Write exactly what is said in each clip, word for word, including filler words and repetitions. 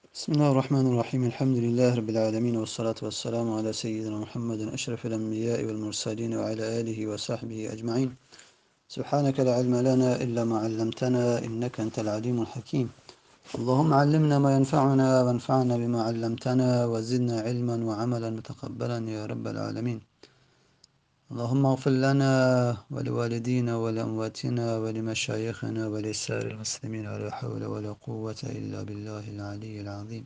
بسم الله الرحمن الرحيم الحمد لله رب العالمين والصلاة والسلام على سيدنا محمد أشرف الأنبياء والمرسلين وعلى آله وصحبه أجمعين. سبحانك لا علم لنا إلا ما علمتنا إنك أنت العليم الحكيم. اللهم علمنا ما ينفعنا وانفعنا بما علمتنا وزدنا علما وعملا متقبلا يا رب العالمين. اللهم اغفر لنا ولوالدينا ولأمواتنا ولمشايخنا ولسائر المسلمين ولا حول ولا قوة إلا بالله العلي العظيم.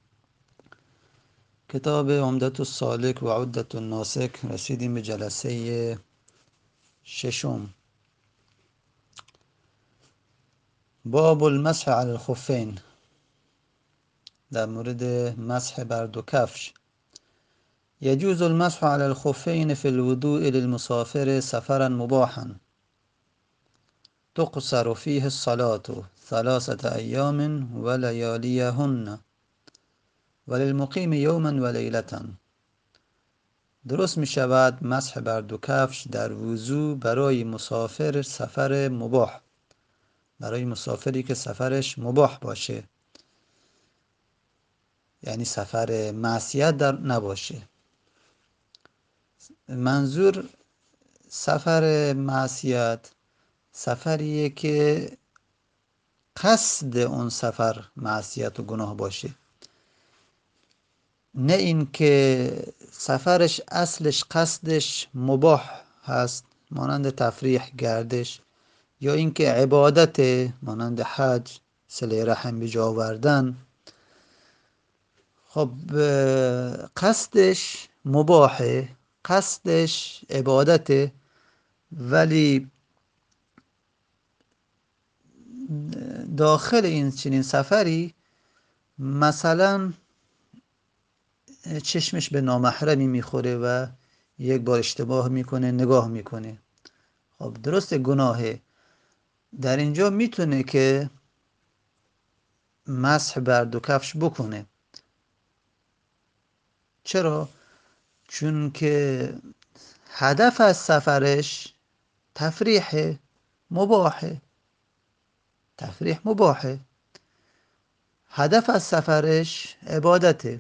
کتاب عمدة السالک و عدة الناسک، رسیدیم به جلسه ششم. باب المسح علی الخفین، در مورد مسح بر دو کفش. یجوز المسح علی الخفین فی الوضوء للمسافر سفرا مباحا تقصر فیه الصلاة ثلاثة ایام و لیالیهن وللمقیم یوما و لیلة. درست می شود مسح بر دو کفش در وضو برای مسافر سفر مباح، برای مسافری که سفرش مباح باشه، یعنی سفر معصیت در نباشه. منظور سفر معصیت سفریه که قصد اون سفر معصیت و گناه باشه، نه این که سفرش اصلش قصدش مباح هست مانند تفریح، گردش، یا اینکه عبادت مانند حج، صله رحم به جا آوردن. خب قصدش مباحه، قصدش عبادته، ولی داخل این چنین سفری مثلا چشمش به نامحرمی میخوره و یک بار اشتباه میکنه، نگاه میکنه. خب درست گناهه، در اینجا میتونه که مسح بر دو کفش بکنه. چرا؟ چون که هدف از سفرش تفریح مباحه، تفریح مباحه، هدف از سفرش عبادته.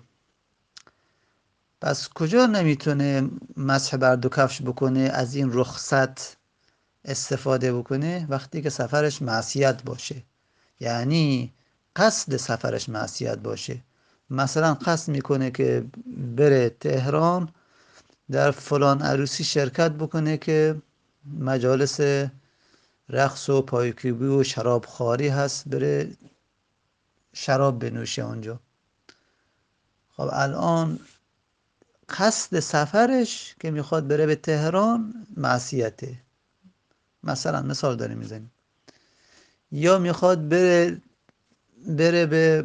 پس کجا نمیتونه مسح بر دو کفش بکنه، از این رخصت استفاده بکنه؟ وقتی که سفرش معصیت باشه، یعنی قصد سفرش معصیت باشه. مثلا قصد میکنه که بره تهران در فلان عروسی شرکت بکنه که مجالس رقص و پایکوبی و شراب خواری هست، بره شراب بنوشه اونجا. خب الان قصد سفرش که میخواد بره به تهران معصیته، مثلا مثال داریم میزنیم. یا میخواد بره بره به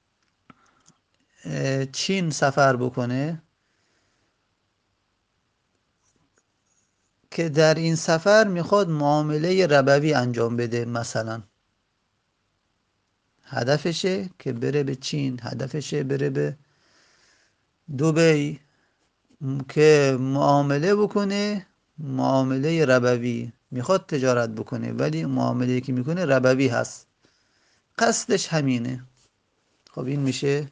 چین سفر بکنه که در این سفر میخواد معامله ربوی انجام بده، مثلا هدفشه که بره به چین، هدفشه بره به دبی که معامله بکنه، معامله ربوی. میخواد تجارت بکنه ولی معامله که میکنه ربوی هست، قصدش همینه. خب این میشه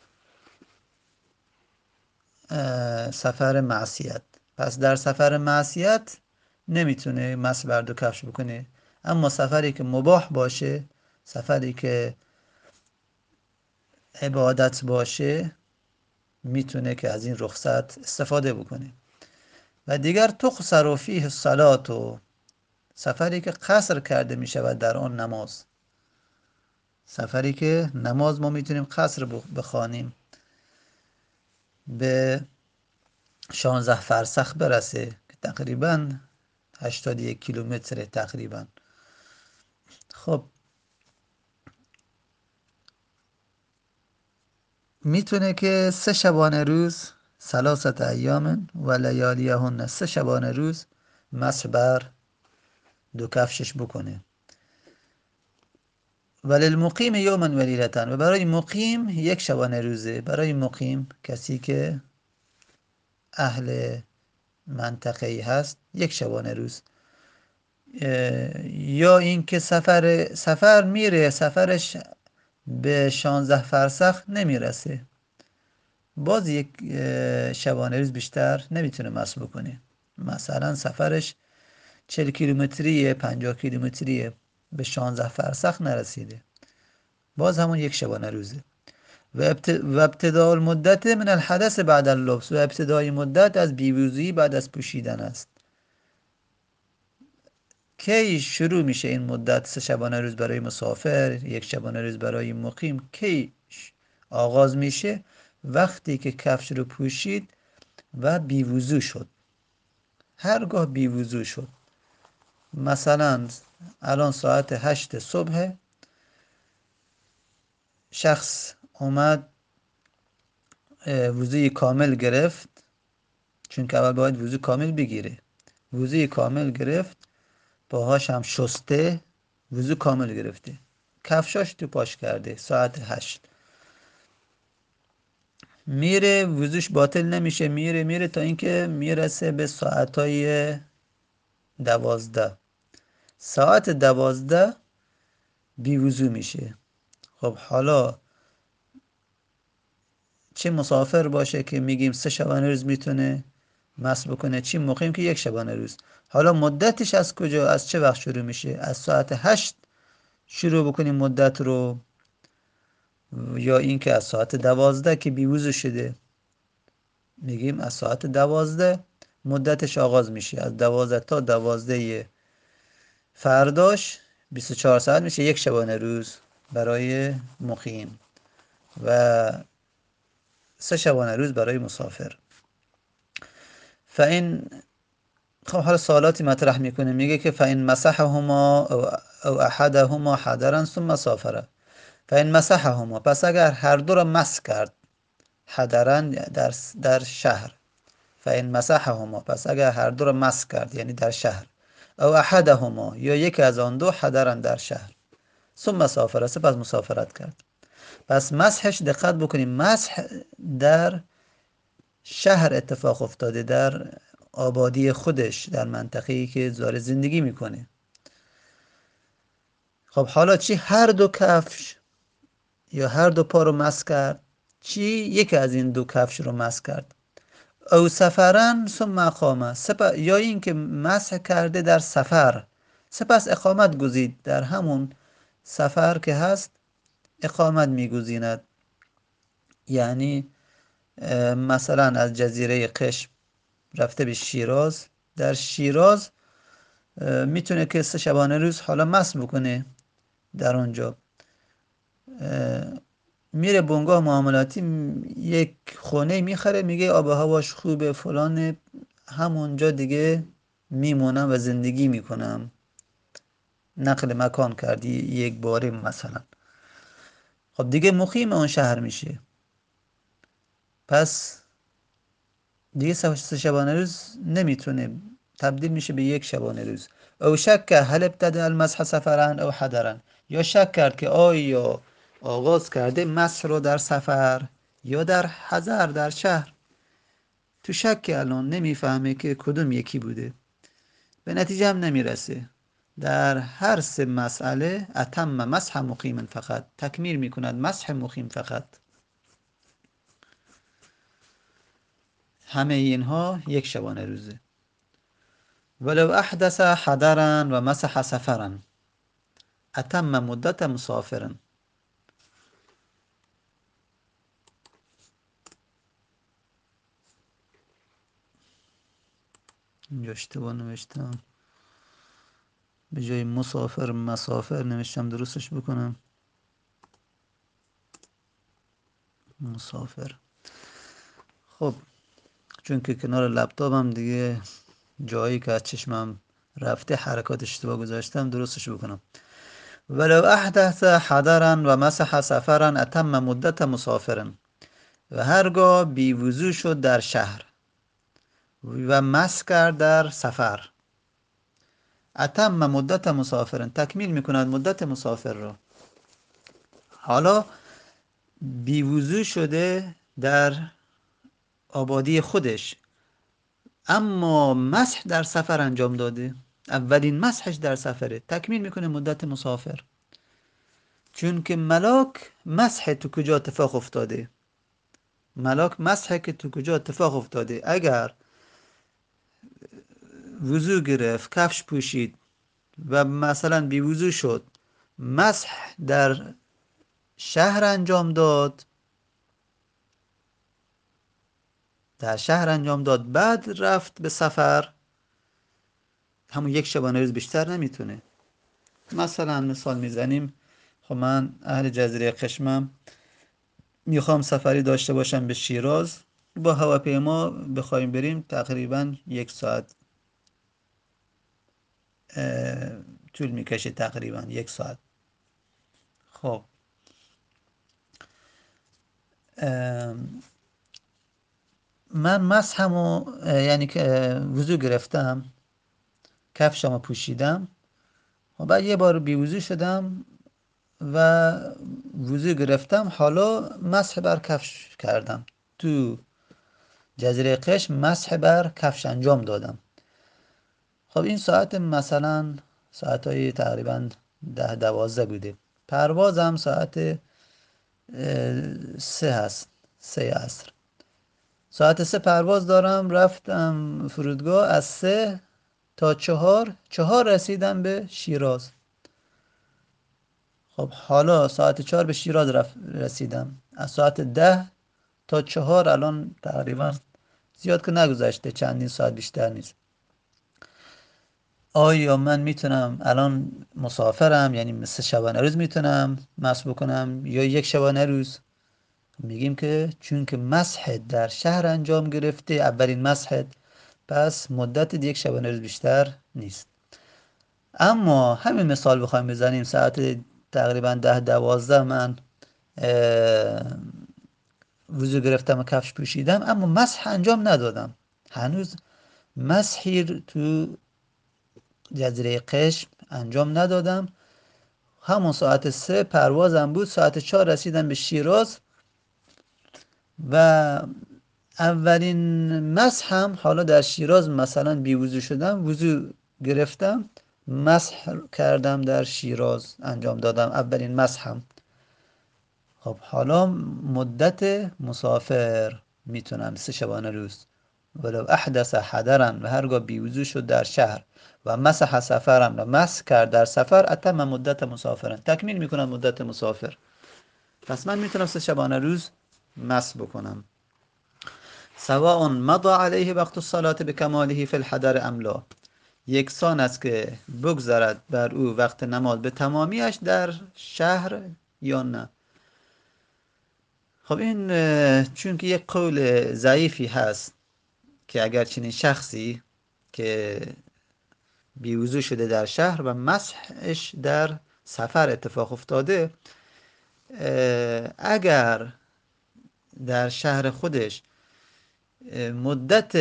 سفر معصیت. پس در سفر معصیت نمیتونه مسح بر دو کفش بکنه، اما سفری که مباح باشه، سفری که عبادت باشه، میتونه که از این رخصت استفاده بکنه. و دیگر تقصر فیه الصلاة، و سفری که قصر کرده میشود در آن نماز، سفری که نماز ما میتونیم قصر بخوانیم، به شانزده فرسخ برسه که تقریبا هشتاد و یک کیلومتر تقریبا. خب میتونه که سه شبانه روز، ثلاثت ایام و لیالیهن، سه شبانه روز مسح بر دو کفشش بکنه. وللمقیم یوما و لیلة، و برای مقیم یک شبانه روزه. برای مقیم کسی که اهل منطقه ای هست یک شبانه روز. یا این که سفر سفر میره، سفرش به شانزده فرسخ نمیرسه، باز یک شبانه روز بیشتر نمیتونه مصر بکنه. مثلا سفرش چهل کیلومتریه، پنجاه کیلومتریه، به شانزده فرسخ نرسیده، باز همون یک شبانه روزه. و ابتداء المدت من الحدث بعد اللبس، و ابتدای مدت از بیوزی بعد از پوشیدن است. کی شروع میشه این مدت؟ سه شبانه روز برای مسافر، یک شبانه روز برای مقیم. کی آغاز میشه؟ وقتی که کفش رو پوشید و بیوزو شد، هرگاه بیوزو شد. مثلا الان ساعت هشت صبح، شخص اومد وضوی کامل گرفت، چون که اول باید وضو کامل بگیره، وضوی کامل گرفت، پاهاش هم شسته، وضو کامل گرفته، کفشاش تو پاش کرده، ساعت هشت میره، وضوش باطل نمیشه، میره میره تا اینکه میرسه به ساعتای دوازده. ساعت دوازده بی وضو میشه. خب حالا چه مسافر باشه که میگیم سه شبانه روز میتونه مس بکنه، چی مقیم که یک شبانه روز. حالا مدتش از کجا، از چه وقت شروع میشه؟ از ساعت هشت شروع بکنیم مدت رو، یا اینکه از ساعت دوازده که بیوزو شده؟ میگیم از ساعت دوازده مدتش آغاز میشه، از دوازده تا دوازده فرداش بیست و چهار ساعت میشه یک شبانه روز برای مقیم و سه شبانه روز برای مسافر. فاین خب حالا سوالاتی مطرح میکنه، میگه که فاین مسحهما او احدهما حضرا ثم سافره. فاین مسحهما، پس اگر هر دو را مس کرد، حضرا در در شهر، فاین مسحهما، پس اگر هر دو را مس کرد یعنی در شهر، او احدهما یا یک از آن دو، حضرا در شهر، ثم سافره، سپس مسافرت کرد. پس مسحش دقت بکنیم، مسح در شهر اتفاق افتاده، در آبادی خودش، در منطقه‌ای که داره زندگی میکنه. خب حالا چی هر دو کفش یا هر دو پا رو مس کرد، چی یکی از این دو کفش رو مس کرد، او سفرن ثم اقامه، سپس یا این که مسح کرده در سفر سپس اقامت گزید، در همون سفر که هست اقامت میگزیند. یعنی مثلا از جزیره قشم رفته به شیراز، در شیراز میتونه که سه شبانه روز حالا مس بکنه در اونجا، میره بنگاه معاملاتی یک خونه میخره، میگه آب و هواش خوبه فلان، همونجا دیگه میمونم و زندگی میکنم، نقل مکان کردی یک باره مثلا. خب دیگه مقیم اون شهر میشه، پس دیگه سه شبانه روز نمیتونه، تبدیل میشه به یک شبانه روز. او شک هل ابتدأ المسح سفرا او حضرا، یا شک کرد که آیا آغاز کرده مسح رو در سفر یا در حضر، در شهر. تو شک الان نمیفهمه که کدوم یکی بوده، به نتیجه هم نمیرسه. در هر سه مسئله اتم مسح مقیم فقط، تکمیل میکند مسح مقیم فقط. همه اینها یک شبانه روزه. ولو احدث حضرا و مسح سفرا اتم مدت مسافرا. اینجا اشتباه نوشتم، به جای مسافر مسافر نوشتم، درستش بکنم مسافر. خب چون که کنار لپتاپم دیگه جایی که از چشمم رفته حرکات اشتباه گذاشتم، درستش بکنم. ولو احدث حضرا و مسح سفرا اتم مدت مسافرا، و هرگاه بی وضو شد در شهر و مس کرد در سفر، اتم مدت مسافرن، تکمیل میکند مدت مسافر رو. حالا بی وضو شده در آبادی خودش، اما مسح در سفر انجام داده، اولین مسحش در سفره، تکمیل میکنه مدت مسافر. چون که ملاک مسح تو کجا اتفاق افتاده؟ ملاک مسح که تو کجا اتفاق افتاده؟ اگر وضو گرفت، کفش پوشید و مثلا بی وضو شد، مسح در شهر انجام داد در شهر انجام داد بعد رفت به سفر، همون یک شبانه روز بیشتر نمیتونه. مثلا مثال میزنیم، خب من اهل جزیره قشمم، میخوام سفری داشته باشم به شیراز، با هواپیما بخوایم بریم تقریبا یک ساعت طول میکشه، تقریبا یک ساعت. خب من مسحمو یعنی که وضو گرفتم، کفشمو پوشیدم و بعد یه بار بی وضو شدم و وضو گرفتم، حالا مسح بر کفش کردم، تو جزیره قشم مسح بر کفش انجام دادم. خب این ساعت مثلا ساعت های تقریبا ده دوازده بوده، پروازم ساعت سه هست، سه عصر. ساعت سه پرواز دارم، رفتم فرودگاه، از سه تا چهار چهار رسیدم به شیراز. خب حالا ساعت چهار به شیراز رسیدم، از ساعت ده تا چهار الان تقریبا زیاد که نگذشته، چندین ساعت بیشتر نیست. آیا من میتونم الان مسافرم، یعنی مثل شبانه روز میتونم مسح بکنم یا یک شبانه روز؟ میگیم که چون که مسح در شهر انجام گرفته، اولین مسح، پس مدت یک شبانه روز بیشتر نیست. اما همین مثال بخوایم بزنیم، ساعت تقریبا ده دوازده من وضو گرفتم و کفش پوشیدم، اما مسح انجام ندادم، هنوز مسحی تو جزیره قشم انجام ندادم. همون ساعت سه پروازم بود، ساعت چهار رسیدم به شیراز و اولین مسحم حالا در شیراز مثلا بی وضو شدم، وضو گرفتم، مسح کردم در شیراز انجام دادم، اولین مسحم. خب حالا مدت مسافر میتونم سه شبانه روز، ولو احدث حدرن، و هرگاه بی وضو شد در شهر و مسح سفرن و مسح کرد در سفر، اتم مدت مسافرن، تکمیل میکنم مدت مسافر. پس من میتونم سه شبانه روز مسح بکنم. سواء مضى علیه وقت الصلاة بکماله فی الحضر ام لا، یکسان است که بگذرد بر او وقت نماز به تمامیش در شهر یا نه. خب این چون که یک قول ضعیفی هست که اگر چنین شخصی که بیوضو شده در شهر و مسحش در سفر اتفاق افتاده، اگر در شهر خودش مدت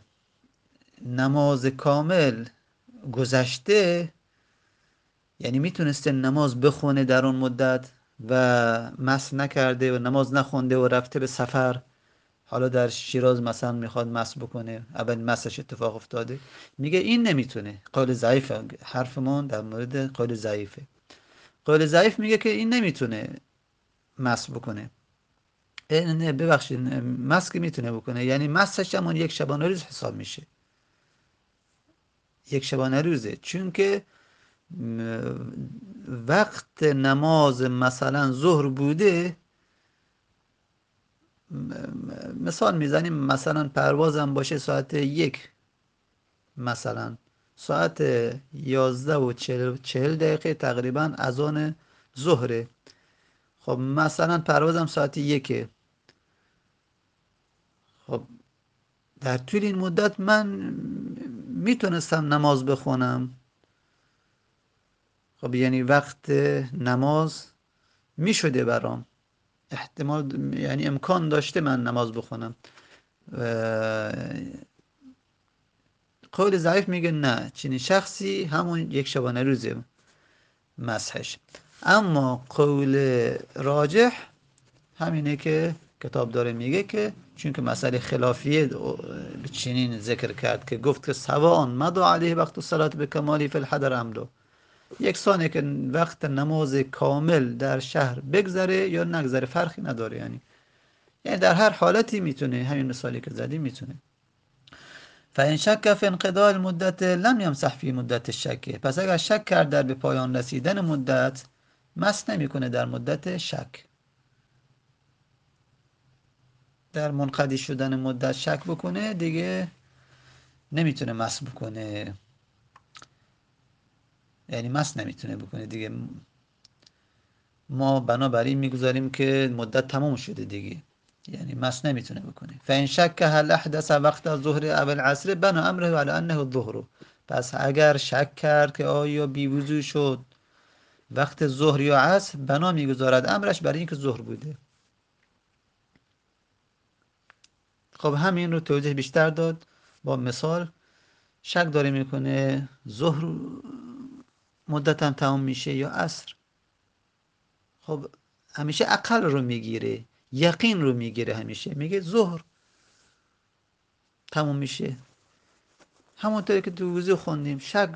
نماز کامل گذشته، یعنی میتونسته نماز بخونه در اون مدت و مسح نکرده و نماز نخونده و رفته به سفر، حالا در شیراز مثلا میخواد مسح بکنه، اول مسحش اتفاق افتاده، میگه این نمیتونه. قول ضعیفه، حرفمون در مورد قول ضعیفه. قول ضعیف میگه که این نمیتونه مسح بکنه. نه ببخشید، مسح میتونه بکنه، یعنی مسحش همون یک شبانه روز حساب میشه، یک شبانه روزه، چون که وقت نماز مثلا ظهر بوده، مثال میزنیم، مثلا پروازم باشه ساعت یک، مثلا ساعت یازده و چهل, چهل دقیقه تقریبا اذان ظهره. خب مثلا پروازم ساعت یکه، خب در طول این مدت من میتونستم نماز بخونم. خب یعنی وقت نماز میشده برام، احتمال یعنی امکان داشته من نماز بخونم. قول ضعیف میگه نه، چنین شخصی همون یک شبانه روزه مسحش. اما قول راجح همینه که کتاب داره میگه که چون که مسئله خلافیه چنین ذکر کرد که گفت که سواء مضى علیه وقت الصلاة بکمالی فی الحضر ام لا، یکسانه که وقت نماز کامل در شهر بگذره یا نگذره، فرقی نداره. یعنی یعنی در هر حالتی میتونه، همین مثالی که زدیم میتونه. فإن شک فی انقضاء المدت لم یمسح فی مدت الشک، پس اگر شک کرد در به پایان رسیدن مدت، مس نمیکنه در مدت شک. در منقضی شدن مدت شک بکنه دیگه نمیتونه مس بکنه، یعنی مس نمیتونه بکنه دیگه. ما بنابراین میگذاریم که مدت تمام شده دیگه، یعنی مس نمیتونه بکنه. فإن شک هل احدث وقت الظهر او العصر بنا امره علی انه الظهر، پس اگر شک کرد که آیا بی وضو شد وقت ظهر یا عصر، بنا میگذارد امرش برای اینکه ظهر بوده. خب همین رو توضیح بیشتر داد با مثال. شک داره میکنه ظهر مدتم تمام میشه یا عصر. خب همیشه عقل رو میگیره، یقین رو میگیره، همیشه میگه ظهر تموم میشه. همونطوری که تو وضو خوندیم، شک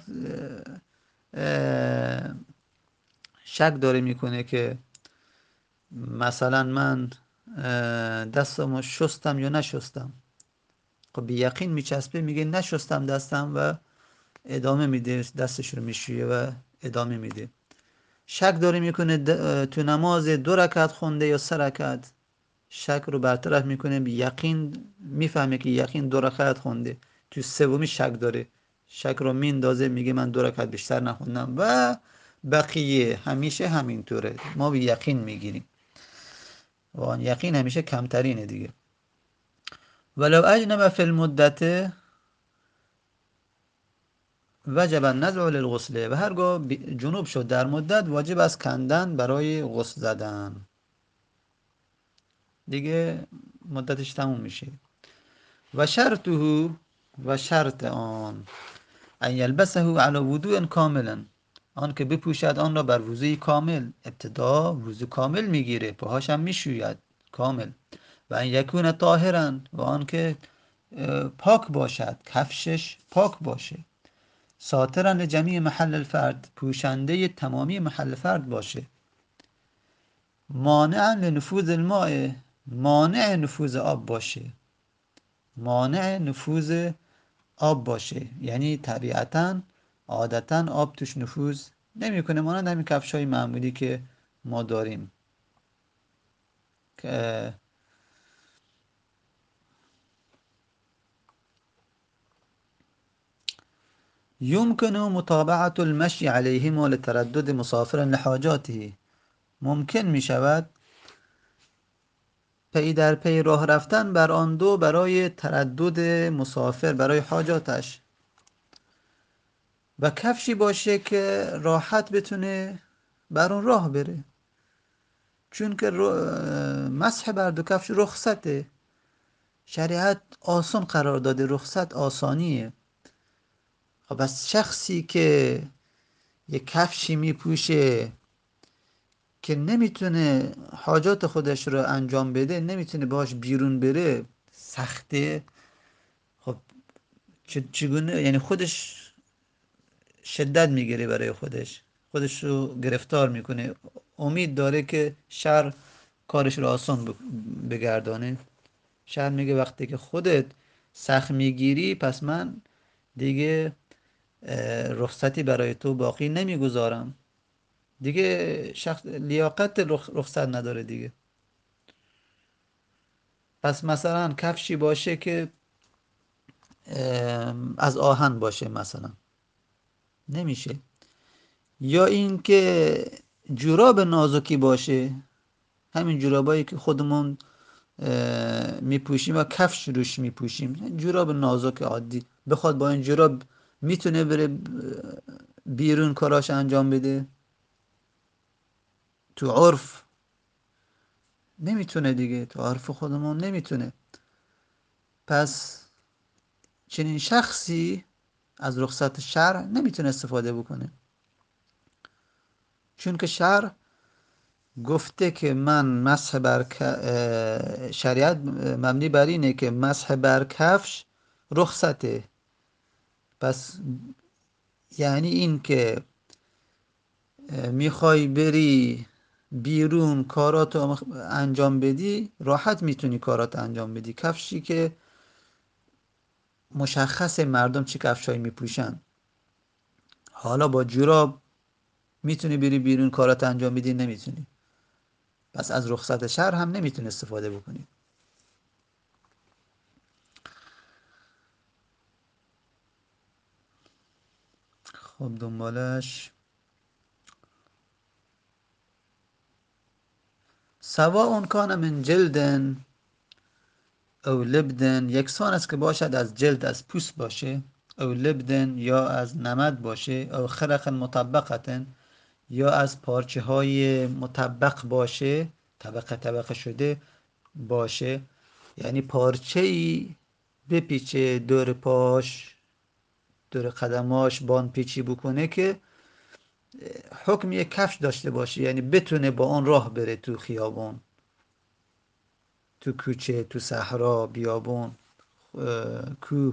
شک داره میکنه که مثلا من دستمو شستم یا نشستم. خب به یقین میچسبه، میگه نشستم دستم و ادامه میده، دستش رو میشویه و ادامه میده. شک داره میکنه تو نماز دو رکعت خونده یا سه رکعت، شک رو برطرف میکنه، به یقین میفهمه که یقین دو رکعت خونده، تو سومی شک داره، شک رو میندازه، میگه من دو رکعت بیشتر نخوندم و بقیه. همیشه همینطوره، ما به یقین میگیریم و آن یقین همیشه کمترینه دیگه. ولو اجنب فی المدت وجب النزع للغسل، و هرگاه جنوب شد در مدت، واجب است کندن برای غسل زدن دیگه، مدتش تموم میشه. و شرطه، و شرط آن ان یلبسه علی وضوء کاملا، آن که بپوشد آن را بر وضوء کامل. ابتدا وضوء کامل میگیره، پاهاش هم میشوید کامل. و ان یکون طاهرا، و آن که پاک باشد، کفشش پاک باشه. ساترا لجمیع محل الفرد، پوشنده تمامی محل فرد باشه. مانعا لنفوذ الماء، مانع نفوذ آب باشه، مانع نفوذ آب باشه، یعنی طبیعتا عادتا آب توش نفوذ نمیکنه، مانند همین کفشای معمولی که ما داریم که يمكن متابعة المشي عليهما لتردد مسافر لحاجاته، ممکن می شود پی در پی راه رفتن بر آن دو برای تردد مسافر برای حاجاتش. و کفشی باشه که راحت بتونه بر اون راه بره، چون که مسح بر دو کفش رخصته، شریعت آسان قرار داده، رخصت آسانیه. خب بس شخصی که یک کفشی میپوشه که نمیتونه حاجات خودش رو انجام بده، نمیتونه باش بیرون بره، سخته. خب چگونه؟ یعنی خودش شدت میگیره، برای خودش خودش رو گرفتار میکنه، امید داره که شر کارش رو آسان بگردانه. شر میگه وقتی که خودت سخت میگیری، پس من دیگه رخصتی برای تو باقی نمیگذارم دیگه. شخص لیاقت رخ... رخصت نداره دیگه. پس مثلا کفشی باشه که از آهن باشه مثلا، نمیشه. یا این که جوراب نازکی باشه، همین جورابایی که خودمون میپوشیم و کفش روش میپوشیم، جوراب نازک عادی، بخواد با این جوراب میتونه بره بیرون کاراش انجام بده؟ تو عرف نمیتونه دیگه، تو عرف خودمون نمیتونه. پس چنین شخصی از رخصت شرع نمیتونه استفاده بکنه، چون که شرع گفته که من مسح بر شریعت مبنی بر اینه که مسح بر کفش رخصته. پس یعنی این که میخوای بری بیرون کاراتو انجام بدی، راحت میتونی کارات انجام بدی. کفشی که مشخص مردم چه کفشایی میپوشن، حالا با جوراب میتونی بری بیرون کارات انجام بدی؟ نمیتونی. پس از رخصت شهر هم نمیتونی استفاده بکنی. خب دنبالش سواء کان من جلدن او لبدن، یکسان است که باشد از جلد، از پوست باشه، او لبدن یا از نمد باشه، او خرق مطبقتن یا از پارچه های مطبق باشه، طبقه طبقه شده باشه. یعنی پارچه ای بپیچه دور پاش، دور قدماش باند پیچی بکنه که حکم یک کفش داشته باشه، یعنی بتونه با اون راه بره تو خیابون، تو کوچه، تو صحرا، بیابون، کوه،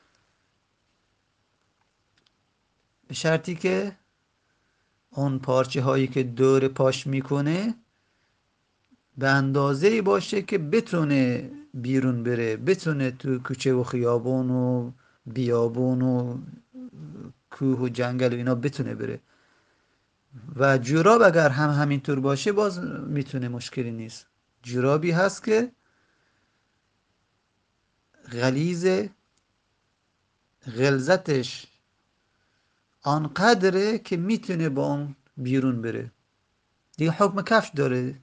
به شرطی که اون پارچه هایی که دور پاش میکنه به اندازه‌ای باشه که بتونه بیرون بره، بتونه تو کوچه و خیابون و بیابون و کوه و جنگل و اینا بتونه بره. و جوراب اگر هم همینطور باشه باز میتونه، مشکلی نیست. جورابی هست که غلیظ، غلظتش آنقدره که میتونه با اون بیرون بره، دیگه حکم کفش داره.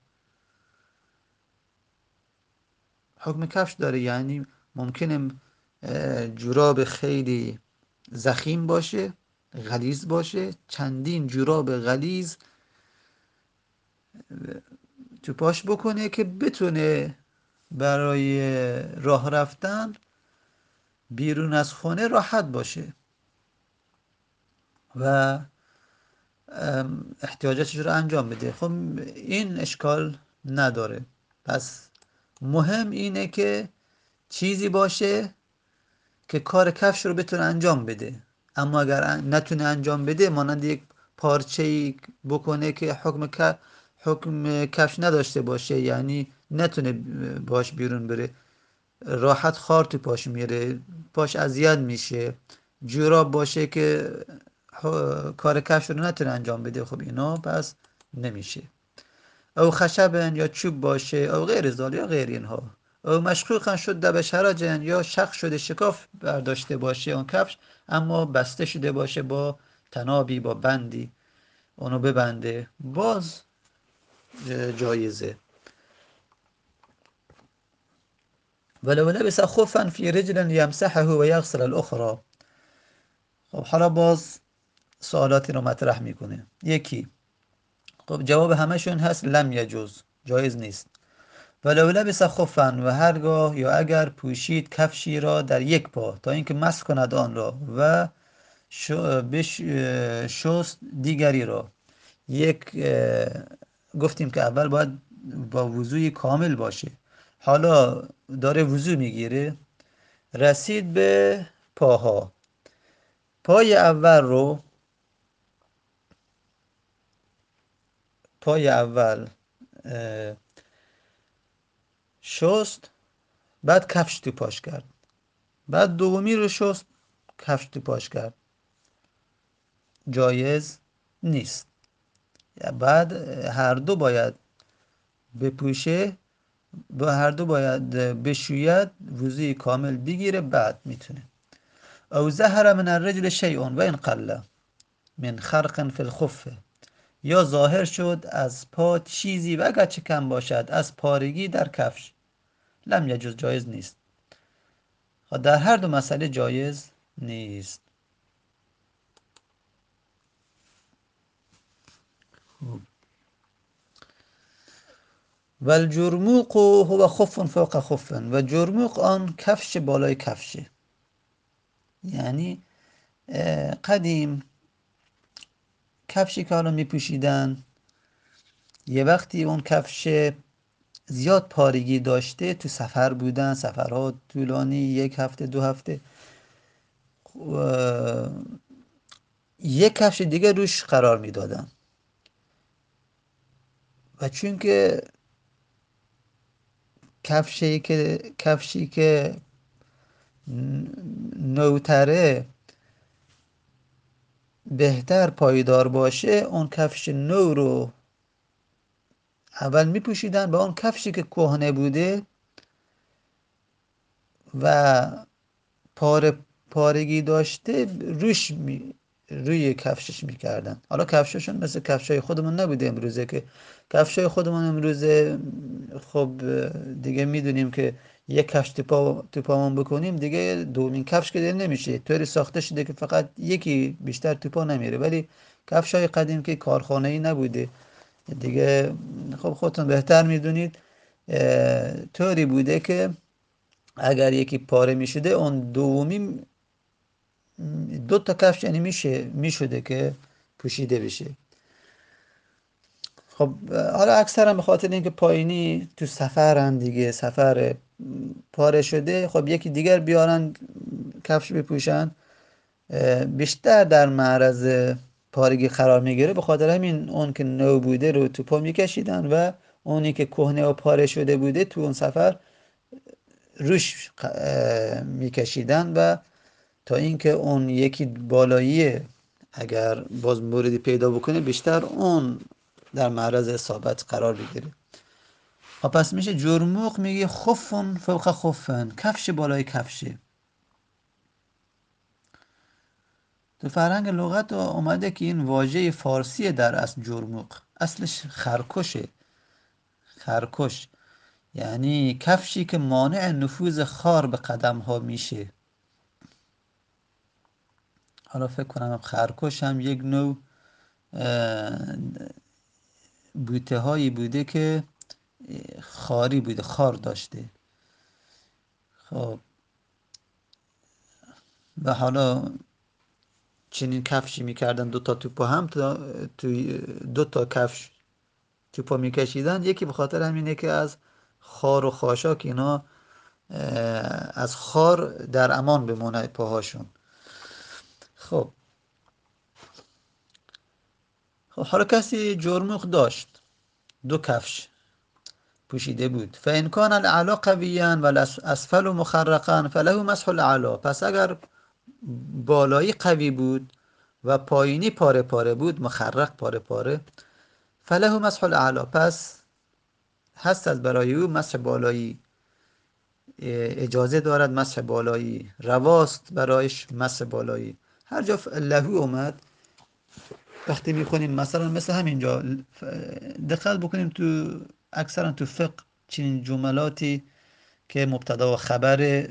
حکم کفش داره، یعنی ممکنه جوراب خیلی ضخیم باشه، غلیظ باشه، چندین جوراب غلیظ تو پاش بکنه که بتونه برای راه رفتن بیرون از خونه راحت باشه و احتیاجاتش رو انجام بده. خب این اشکال نداره. پس مهم اینه که چیزی باشه که کار کفش رو بتونه انجام بده. اما اگر نتونه انجام بده، مانند یک پارچه‌ای بکنه که حکم حکم کفش نداشته باشه، یعنی نتونه باش بیرون بره، راحت خار تو پاش میره، پاش اذیت میشه، جوراب باشه که کار کفش رو نتونه انجام بده، خب اینا پس نمیشه. او خشبن یا چوب باشه، او غیر ذال یا غیر اینها، او مشقوقا شده به شرجن یا شق شده شکاف برداشته باشه اون کفش، اما بسته شده باشه با تنابی، با بندی اونو ببنده، باز جایزه. ولو لبس خفا فی رجل یمسحه و یغسل الاخرى. خب حالا باز سوالاتی رو مطرح میکنه. یکی، خب جواب همشون هست لم یجوز، جایز نیست. ولو لبس خفا، و هرگاه یا اگر پوشید کفشی را در یک پا تا اینکه مسح کند آن را و شست دیگری را. یک گفتیم که اول باید با وضوی کامل باشه، حالا داره وضو میگیره، رسید به پاها، پای اول رو پای اول شست، بعد کفش تو پاش کرد، بعد دومی رو شست، کفش تو پاش کرد، جایز نیست. بعد هر دو باید بپوشه، با هر دو باید بشوید، وضوی کامل بگیره، بعد میتونه. او ظهر من الرجل شیء و این قل من خرق فی الخف، یا ظاهر شد از پا چیزی و اگر چه کم باشد از پارگی در کفش، لم یجوز، جایز نیست. در هر دو مسئله جایز نیست. و الجرموق هو خف فوق خف، و جرموق آن کفش بالای کفشه. یعنی قدیم کفشی که حالا میپوشیدن، یه وقتی اون کفش زیاد پارگی داشته، تو سفر بودن، سفرها طولانی، یک هفته دو هفته، یک کفش دیگه روش قرار میدادن. و چون که کفشی که کفشی که نوتره بهتر پایدار باشه، اون کفش نو رو اول میپوشیدن، با اون کفشی که کهنه بوده و پاره پارگی داشته روش می روی کفشش میکردن. حالا کفششون مثل کفشای خودمون نبوده امروزه، که کفشای خودمون امروزه خب دیگه میدونیم که یک کفش تو پا تو پامون بکنیم دیگه دومین کفش که دیگه نمیشه، طوری ساخته شده که فقط یکی بیشتر تو پا نمیره. ولی کفشای قدیم که کارخانه‌ای نبوده دیگه، خب خودتون بهتر میدونید، طوری بوده که اگر یکی پاره میشده اون دومی دو تا کفش یعنی میشه میشده که پوشیده بشه. خب حالا اکثرا به خاطر اینکه پایینی تو سفرن دیگه، سفر پاره شده، خب یکی دیگر بیارن کفش بپوشن، بیشتر در معرض پارگی قرار میگیره. به خاطر همین اون که نو بوده رو تو پا میکشیدن و اونی که کهنه و پاره شده بوده تو اون سفر روش میکشیدن، و تا اینکه اون یکی بالایی اگر باز موردی پیدا بکنه بیشتر اون در معرض اصابت قرار بگیره. خب پس میشه جرموق میگه خفن فوق خفن، کفش بالای کفشه. تو فرهنگ لغت اومده که این واژه فارسی در اصل جرموق اصلش خرکشه. خرکش یعنی کفشی که مانع نفوذ خار به قدم ها میشه. حالا فکر کنم خرکش هم یک نوع بوته هایی بوده که خاری بوده، خار داشته. خب و حالا چنین کفشی میکردن، دو تا توپا هم توی دو تا کفش توپا میکشیدن، یکی به خاطر همینه که از خار و خاشاک اینا از خار در امان بمونه پاهاشون. خب خب حالا کسی جرموق داشت، دو کفش پوشیده بود. فان کان الاعلی قویا و الاسفل مخرقا فله مسح الاعلی. پس اگر بالایی قوی بود و پایینی پاره پاره بود، مخرق پاره پاره، فله مسح الاعلی، پس هست از برای او مسح بالایی، اجازه دارد مسح بالایی، رواست برایش مسح بالایی. هر جا له اومد وقتی میخونیم مثلا مثل همینجا دقت بکنیم، تو اکثرا تو فقه چنین جملاتی که مبتدا و خبر،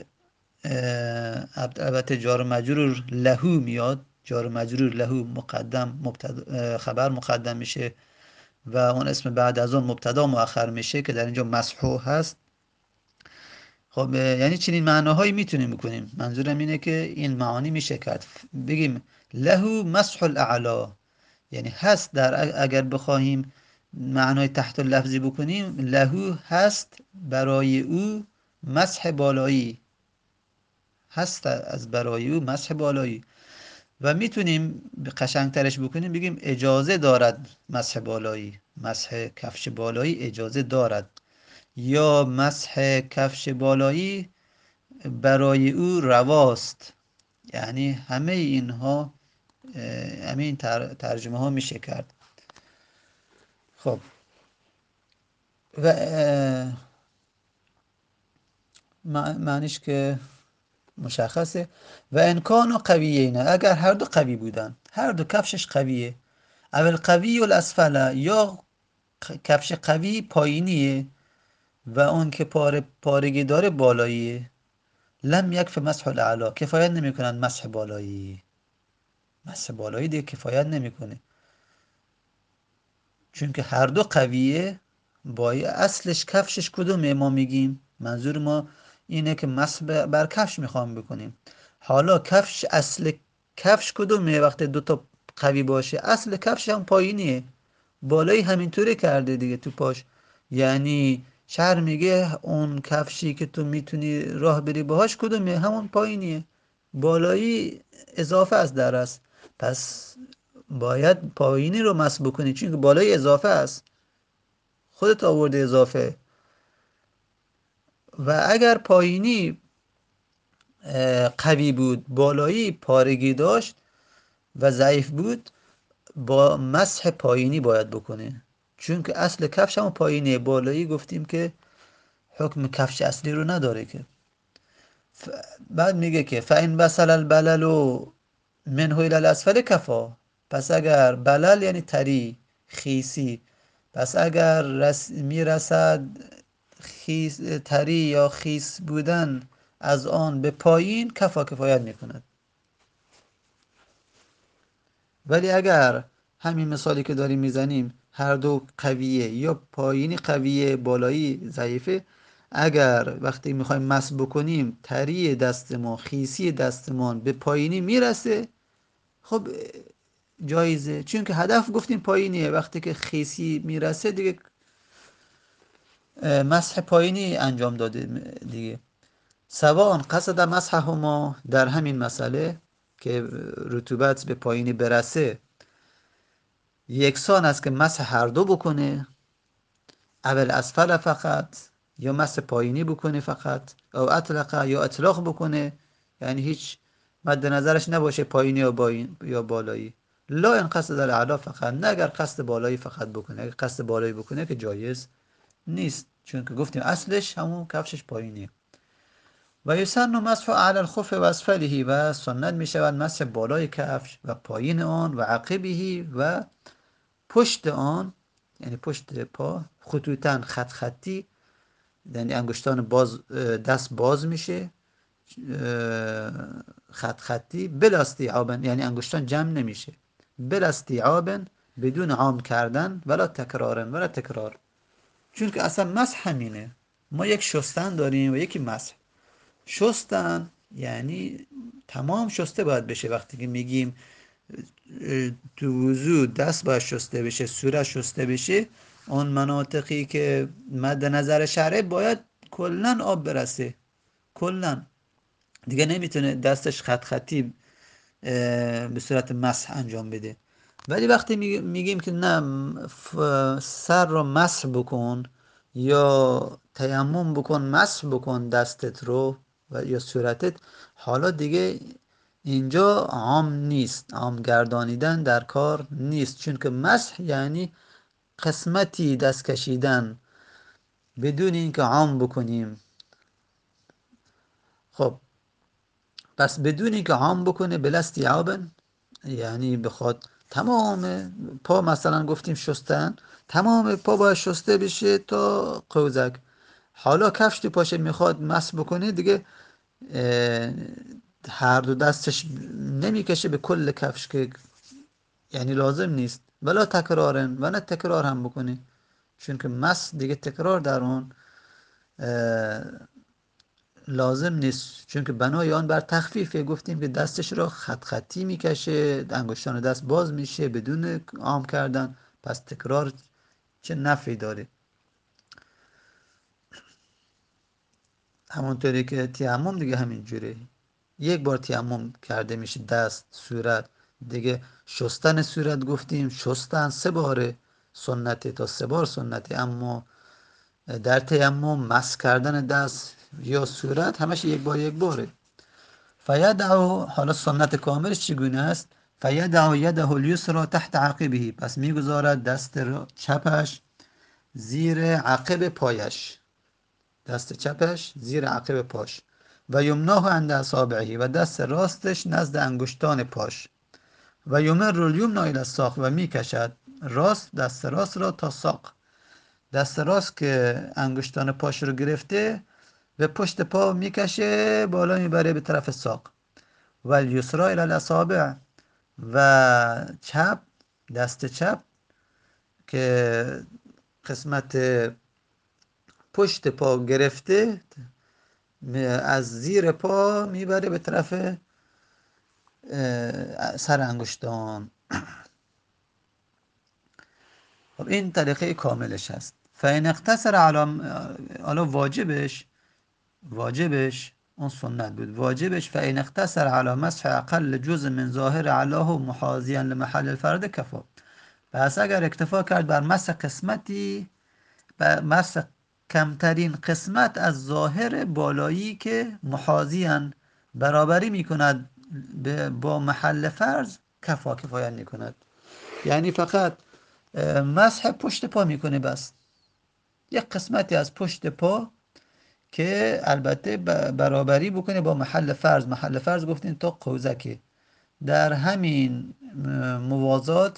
البته جار و مجرور لهو میاد، جار و مجرور لهو مقدم مبتدا خبر مقدم میشه و اون اسم بعد از اون مبتدا مؤخر میشه که در اینجا مسحو هست. خب یعنی چنین معناهایی میتونیم بکنیم. منظورم اینه که این معانی میشه کرد. بگیم لهو مسح الاعلا، یعنی هست در، اگر بخواهیم معنای تحت لفظی بکنیم، لهو هست برای او مسح بالایی، هست از برای او مسح بالایی. و میتونیم قشنگترش بکنیم بگیم اجازه دارد مسح بالایی، مسح کفش بالایی اجازه دارد، یا مسح کفش بالایی برای او رواست. یعنی همه اینها، همه این ترجمه ها میشه کرد. خب و معنیش که مشخصه. و امکان قویینه، اگر هر دو قوی بودن، هر دو کفشش قویه، اول قوی و الاسفله، یا کفش قوی پایینیه و اون که پاره پارگی داره بالاییه، لم یکف مسح الاعلا، کفایت نمیکنن مسح بالایی. مسح بالایی دیگه کفایت نمیکنه، چون که هر دو قویه. باید اصلش کفشش کدومه ما میگیم؟ منظور ما اینه که مسح بر کفش میخوام بکنیم. حالا کفش، اصل کفش کدومه وقتی دوتا قوی باشه؟ اصل کفش هم پایینیه، بالایی همینطوری کرده دیگه تو پاش. یعنی شهر میگه اون کفشی که تو میتونی راه بری باهاش کدومه؟ همون پایینیه، بالایی اضافه است در است. پس باید پایینی رو مسح بکنی چون که بالایی اضافه است. خودت آورده اضافه. و اگر پایینی قوی بود، بالایی پارگی داشت و ضعیف بود، با مسح پایینی باید بکنه، چون که اصل کفش هم پایینه. بالایی گفتیم که حکم کفش اصلی رو نداره که. ف... بعد میگه که فَإِنْ بَسَلَ الْبَلَلُ مِنْهُ إِلَى الْأَسْفَلِ کفا. پس اگر بلل یعنی تری، خیسی، پس اگر رس... میرسد خیس... تری یا خیس بودن از آن به پایین، کفا کفایت میکند. ولی اگر همین مثالی که داریم میزنیم هر دو قویه، یا پایینی قویه بالایی ضعیفه، اگر وقتی میخوایم مسح بکنیم تری دستمان، خیسی دستمان به پایینی میرسه، خب جایزه، چون که هدف گفتیم پایینیه. وقتی که خیسی میرسه دیگه مسح پایینی انجام داده دیگه. سواء قصد مسحهما، در همین مسئله که رطوبت به پایینی برسه یکسان است که مسح هر دو بکنه، اول اسفل فقط، یا مسح پایینی بکنه فقط، او اطلق، یا اطلاق بکنه، یعنی هیچ مد نظرش نباشه پایینی یا بالایی. لا ان قصد الاعلا فقط، نه اگر قصد بالایی فقط بکنه. اگر قصد بالایی بکنه که جایز نیست، چون که گفتیم اصلش همون کفشش پایینیه. و یسن مسح اعلی الخف و اسفله، و سنت می شود مسح بالای کفش و پایین آن، و عقبه و پشت آن، یعنی پشت پا، خطوطاً خط خطی، یعنی انگشتان باز، دست باز میشه خط خطی، بلا استیعابا، یعنی انگشتان جمع نمیشه، بلا استیعابا، بدون عام کردن، ولا تکرارن، ولا تکرار. چون که اصلا مسح همینه، ما یک شستن داریم و یکی مسح. شستن یعنی تمام شسته باید بشه. وقتی که میگیم تو وضو دست باید شسته بشه، صورت شسته بشه، اون مناطقی که مد نظر شرعه باید کلن آب برسه، کلن. دیگه نمیتونه دستش خط خطی به صورت مسح انجام بده. ولی وقتی میگیم که نه، سر رو مسح بکن یا تیمم بکن، مسح بکن دستت رو و یا صورتت، حالا دیگه اینجا عام نیست، عام گردانیدن در کار نیست، چون که مسح یعنی قسمتی دست کشیدن بدون اینکه عام بکنیم. خب پس بدون اینکه عام بکنه، بلا استیعابن، یعنی بخواد تمام پا، مثلا گفتیم شستن، تمام پا باید شسته بشه تا قوزک. حالا کفش تو پاشه میخواد مسح بکنه، دیگه هر دو دستش نمیکشه به کل کفش، که یعنی لازم نیست. ولا تکرارن، و نه تکرار هم بکنه، چون که مسح دیگه تکرار در اون لازم نیست، چون که بنای آن بر تخفیفه. گفتیم که دستش رو خط خطی میکشه، انگشتان دست باز میشه بدون عام کردن، پس تکرار چه نفعی داره. همونطوری که تیمم دیگه همین جوره، یک بار تیمم کرده میشه دست، صورت، دیگه شستن صورت گفتیم شستن سه باره سنته، تا سه بار سنته، اما در تیمم مسح کردن دست یا صورت همش یک بار یک باره. فیدعو، حالا سنت کاملش چگونه است؟ فیدعو یده الیسری تحت عقبه، پس میگذارد دست چپش زیر عقب پایش، دست چپش زیر عقب پاش، و یمناه عند اصابعه، و دست راستش نزد انگشتان پاش، و یمر الیمنی الی الساق، و میکشد راست دست راست را تا ساق، دست راست که انگشتان پاش رو گرفته به پشت پا میکشه، بالا میبره به طرف ساق. و الیسرا الی الاصابع، و چپ، دست چپ که قسمت پشت پا گرفته از زیر پا میبره به طرف سر انگشتان. خب این طریقه کاملش هست. فین اقتصر علی، حالا واجبش واجبش اون سنت بود، واجبش فین اقتصر علی مسح اقل جزء من ظاهر علاه محاذیا لمحل الفرد کفا. پس اگر اکتفا کرد بر مسح قسمتی و مسح کمترین قسمت از ظاهر بالایی که محاذیان برابری میکند با محل فرض کفا کفایت میکند. یعنی فقط مسح پشت پا میکنه بس، یک قسمتی از پشت پا که البته برابری بکنه با محل فرض. محل فرض گفتین تا قوزکه، در همین موازات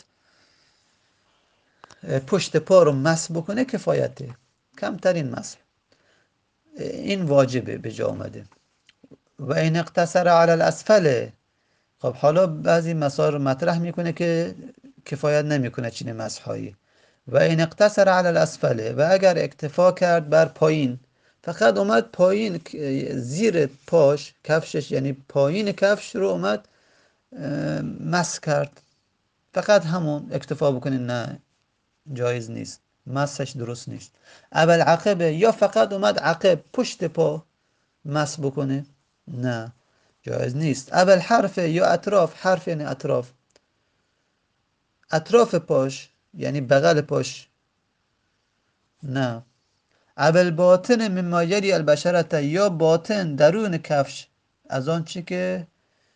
پشت پا رو مسح بکنه کفایته، کمترین مسح. این واجبه به جا آمده. و این اقتصر علی الاسفل، خب حالا بعضی مسائل رو مطرح میکنه که کفایت نمیکنه چنین مسحایی. و این اقتصر علی الاسفل، و اگر اکتفا کرد بر پایین، فقط اومد پایین زیر پاش کفشش، یعنی پایین کفش رو اومد مسح کرد، فقط همون اکتفا بکنین، نه جایز نیست، مسحش درست نیست. اول عقبه، یا فقط اومد عقب پشت پا مسح بکنه، نه جایز نیست. اول حرفه یا اطراف، حرف یعنی اطراف، اطراف پاش یعنی بغل پاش، نه. اول باطن مما یلی البشرت، یا باطن درون کفش از آن چی که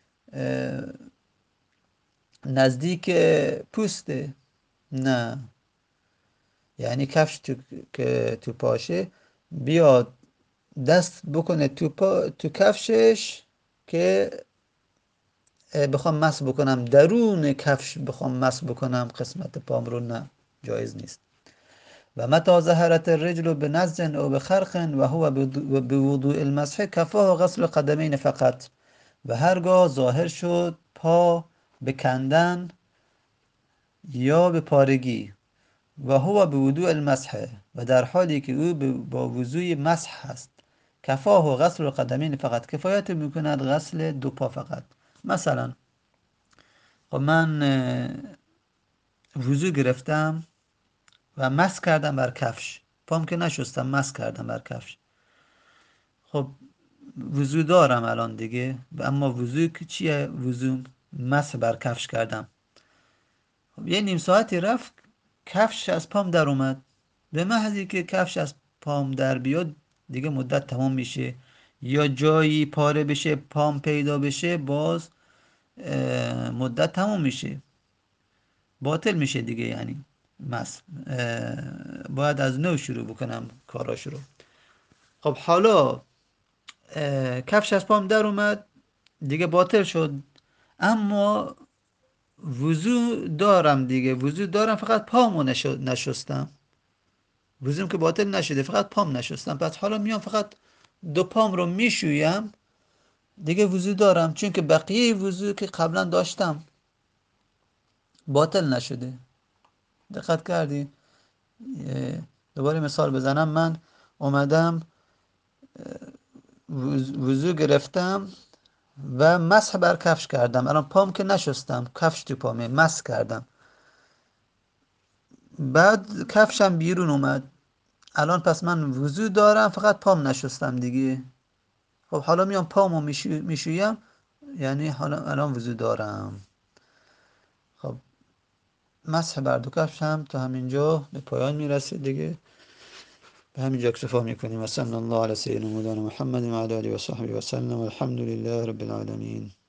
نزدیک پوسته، نه. یعنی کفش تو که تو پاشه بیاد دست بکنه تو پا تو کفشش که بخوام مسح بکنم درون کفش، بخوام مسح بکنم قسمت پام رو، نه جایز نیست. و متى ظهرت الرجل بنزع او بخرق و هو بوضوء المسح کفاه غسل قدمین فقط، و هرگاه ظاهر شد پا به کندن یا به پارگی، و هو بوضوء المسح، و در حالی که او با وضوی مسح هست، کفاه غسل قدمین فقط، کفایت میکند غسل دو پا فقط. مثلا خب من وضو گرفتم و مسح کردم بر کفش، پام که نشستم، مسح کردم بر کفش. خب وضو دارم الان دیگه، اما وضو که چیه؟ وضو مسح بر کفش کردم. خب یه نیم ساعتی رفت، کفش از پام در اومد. به محضی که کفش از پام در بیاد دیگه مدت تمام میشه، یا جایی پاره بشه پام پیدا بشه، باز مدت تمام میشه، باطل میشه دیگه. یعنی مس باید از نو شروع بکنم کاراش رو. خب حالا کفش از پام در اومد دیگه، باطل شد، اما وضو دارم دیگه، وضو دارم، فقط پامو نشستم، وضوم که باطل نشده، فقط پام نشستم. پس حالا میام فقط دو پام رو میشویم، دیگه وضو دارم، چون که بقیه وضو که قبلا داشتم باطل نشده. دقت کردی؟ دوباره مثال بزنم، من اومدم وضو گرفتم و مسح بر کفش کردم، الان پام که نشستم، کفش تو پامه، مسح کردم، بعد کفشم بیرون اومد، الان پس من وضو دارم، فقط پام نشستم دیگه. خب حالا میام پامو میشویم، یعنی حالا الان وضو دارم. خب مسح بر دو کفش هم تا همینجا به پایان میرسه دیگه، به همینجا اکتفا میکنیم. و صلی الله علی سیدنا مولانا محمد و علی آله و صحبه و سلم، والحمد لله رب العالمین.